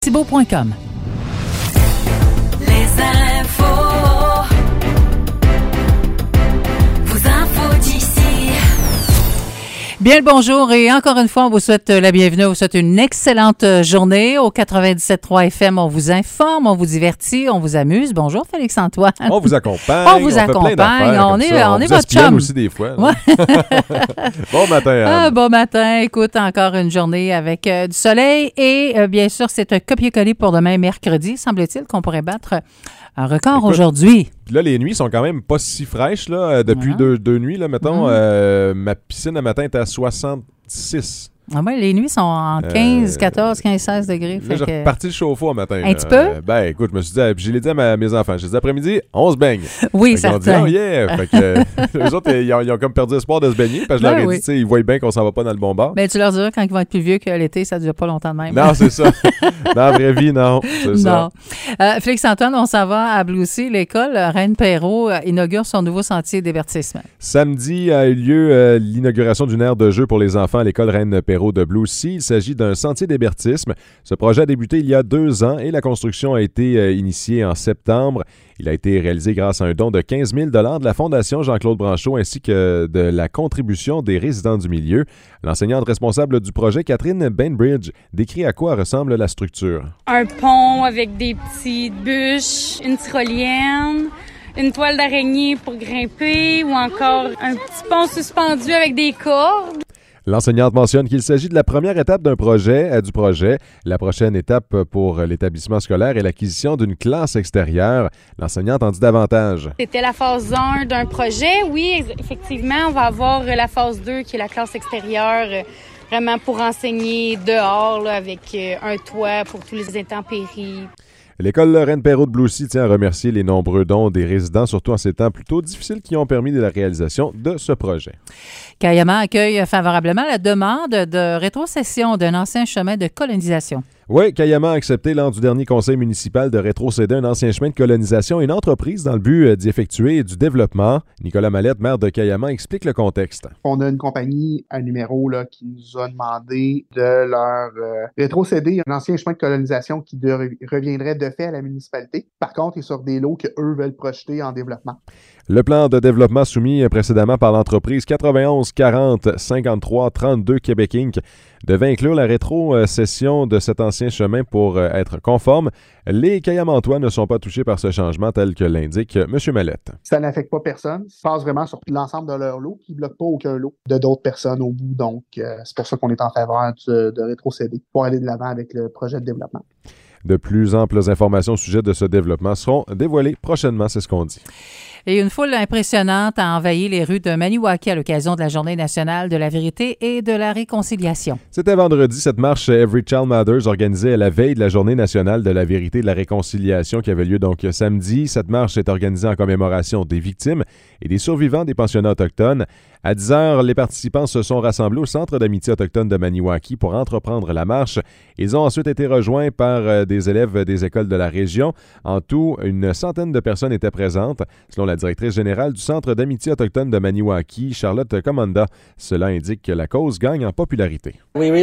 Thibault.com. Les infos. Vos infos d'ici. Bien le bonjour et encore une fois, on vous souhaite la bienvenue. On vous souhaite une excellente journée. Au 97.3 FM, on vous informe, on vous divertit, on vous amuse. Bonjour Félix-Antoine. On vous accompagne. On vous accompagne. On est votre chum. Aussi des fois. Ouais. Bon matin, Anne. Bon matin. Écoute, encore une journée avec du soleil et bien sûr, c'est un copier-coller pour demain, mercredi. Semble-t-il qu'on pourrait battre un record Écoute, aujourd'hui. Puis là, les nuits sont quand même pas si fraîches là, depuis deux nuits. Là, mettons, ma piscine le matin est à 66. Ah ben, les nuits sont en 15, 14, 15, 16 degrés. Là, j'ai reparti le chauffe-eau le matin. Un petit peu? Ben, écoute, je me suis dit, puis je l'ai dit à mes enfants, j'ai dit après-midi, on se baigne. Oui, fait certain. Ils ont dit, oh yeah! Fait que, eux autres, ils ont comme perdu espoir de se baigner, parce que je leur ai dit, tu sais, ils voient bien qu'on s'en va pas dans le bon bar. Ben, tu leur diras quand ils vont être plus vieux que l'été, ça ne dure pas longtemps de même. Non, c'est ça. Dans la vraie vie, non. C'est ça. Félix-Antoine, on s'en va à Blue-Sea. L'école Reine-Perrault inaugure son nouveau sentier de divertissement. Samedi a eu lieu l'inauguration d'une aire de jeu pour les enfants à l'école Reine-Perrault de Blue-Sea. Il s'agit d'un sentier d'hébertisme. Ce projet a débuté il y a 2 ans et la construction a été initiée en septembre. Il a été réalisé grâce à un don de 15 000 $ de la Fondation Jean-Claude Branchot ainsi que de la contribution des résidents du milieu. L'enseignante responsable du projet, Catherine Bainbridge, décrit à quoi ressemble la structure. Un pont avec des petites bûches, une tyrolienne, une toile d'araignée pour grimper ou encore un petit pont suspendu avec des cordes. L'enseignante mentionne qu'il s'agit de la première étape du projet. La prochaine étape pour l'établissement scolaire est l'acquisition d'une classe extérieure. L'enseignante en dit davantage. C'était la phase 1 d'un projet. Oui, effectivement, on va avoir la phase 2 qui est la classe extérieure, vraiment pour enseigner dehors là, avec un toit pour tous les intempéries. L'école Reine-Perrault de Blue-Sea tient à remercier les nombreux dons des résidents, surtout en ces temps plutôt difficiles qui ont permis de la réalisation de ce projet. Kayama accueille favorablement la demande de rétrocession d'un ancien chemin de colonisation. Oui, Kayama a accepté lors du dernier conseil municipal de rétrocéder un ancien chemin de colonisation à une entreprise dans le but d'y effectuer du développement. Nicolas Mallette, maire de Kayama, explique le contexte. On a une compagnie à numéro là, qui nous a demandé de leur rétrocéder un ancien chemin de colonisation qui reviendrait de fait à la municipalité. Par contre, il est sur des lots qu'eux veulent projeter en développement. Le plan de développement soumis précédemment par l'entreprise 91 40 53 32 Québec Inc. devait inclure la rétrocession de cet ancien chemin pour être conforme. Les Kayamantois ne sont pas touchés par ce changement tel que l'indique M. Mallette. Ça n'affecte pas personne. Ça passe vraiment sur l'ensemble de leur lot qui ne bloque pas aucun lot de d'autres personnes au bout. Donc, c'est pour ça qu'on est en faveur de rétrocéder pour aller de l'avant avec le projet de développement. De plus amples informations au sujet de ce développement seront dévoilées prochainement, c'est ce qu'on dit. Et une foule impressionnante a envahi les rues de Maniwaki à l'occasion de la Journée nationale de la vérité et de la réconciliation. C'était vendredi, cette marche Every Child Matters organisée à la veille de la Journée nationale de la vérité et de la réconciliation qui avait lieu donc samedi. Cette marche est organisée en commémoration des victimes et des survivants des pensionnats autochtones. À 10 heures, les participants se sont rassemblés au Centre d'amitié autochtone de Maniwaki pour entreprendre la marche. Ils ont ensuite été rejoints par des élèves des écoles de la région. En tout, une centaine de personnes étaient présentes. Selon la directrice générale du Centre d'amitié autochtone de Maniwaki, Charlotte Commanda, cela indique que la cause gagne en popularité.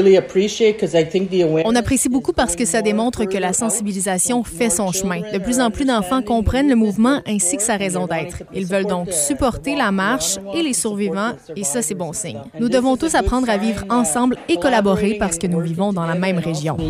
On apprécie beaucoup parce que ça démontre que la sensibilisation fait son chemin. De plus en plus d'enfants comprennent le mouvement ainsi que sa raison d'être. Ils veulent donc supporter la marche et les survivants, et ça, c'est bon signe. Nous devons tous apprendre à vivre ensemble et collaborer parce que nous vivons dans la même région.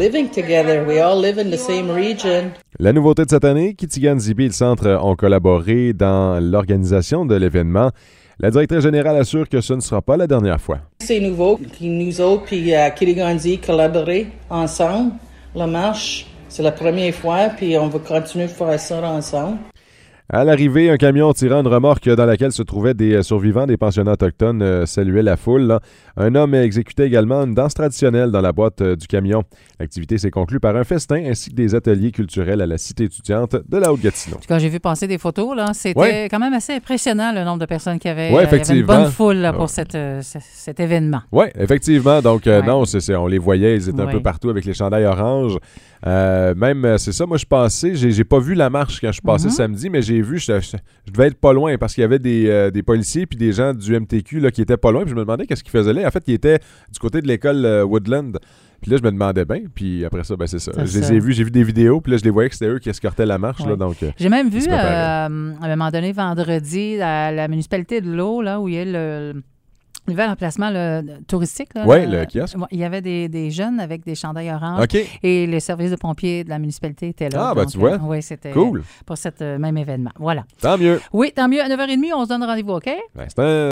La nouveauté de cette année, Kitigan Zibi et le Centre ont collaboré dans l'organisation de l'événement. La directrice générale assure que ce ne sera pas la dernière fois. C'est nouveau que nous autres puis Kitigan-Zibi collaborer ensemble. La marche, c'est la première fois, puis on va continuer à faire ça ensemble. À l'arrivée, un camion tirant une remorque dans laquelle se trouvaient des survivants des pensionnats autochtones saluait la foule. Là. Un homme exécutait également une danse traditionnelle dans la boîte du camion. L'activité s'est conclue par un festin ainsi que des ateliers culturels à la cité étudiante de la Haute-Gatineau. Quand j'ai vu passer des photos, là, c'était quand même assez impressionnant le nombre de personnes qui avaient. Effectivement. Il y avait une bonne foule là, pour cet événement. Oui, effectivement. Donc, non, on les voyait, ils étaient un peu partout avec les chandails oranges. Même, c'est ça, moi je passais, j'ai pas vu la marche quand je passais samedi, mais j'ai ai vus, je devais être pas loin parce qu'il y avait des policiers puis des gens du MTQ là, qui étaient pas loin. Puis je me demandais qu'est-ce qu'ils faisaient là. En fait, ils étaient du côté de l'école Woodland. Puis là, je me demandais bien. Puis après ça, c'est ça. Je les ai vus, j'ai vu des vidéos. Puis là, je les voyais que c'était eux qui escortaient la marche. Là, donc, j'ai même vu, à un moment donné, vendredi, à la municipalité de l'eau, là, où il y a le nouvel emplacement touristique. Oui, le kiosque. Il y avait des jeunes avec des chandails oranges. OK. Et le service de pompiers de la municipalité était là. Ah, donc, tu vois. Oui, c'était cool. Pour ce même événement. Voilà. Tant mieux. Oui, tant mieux. À 9h30, on se donne rendez-vous, OK? C'est un...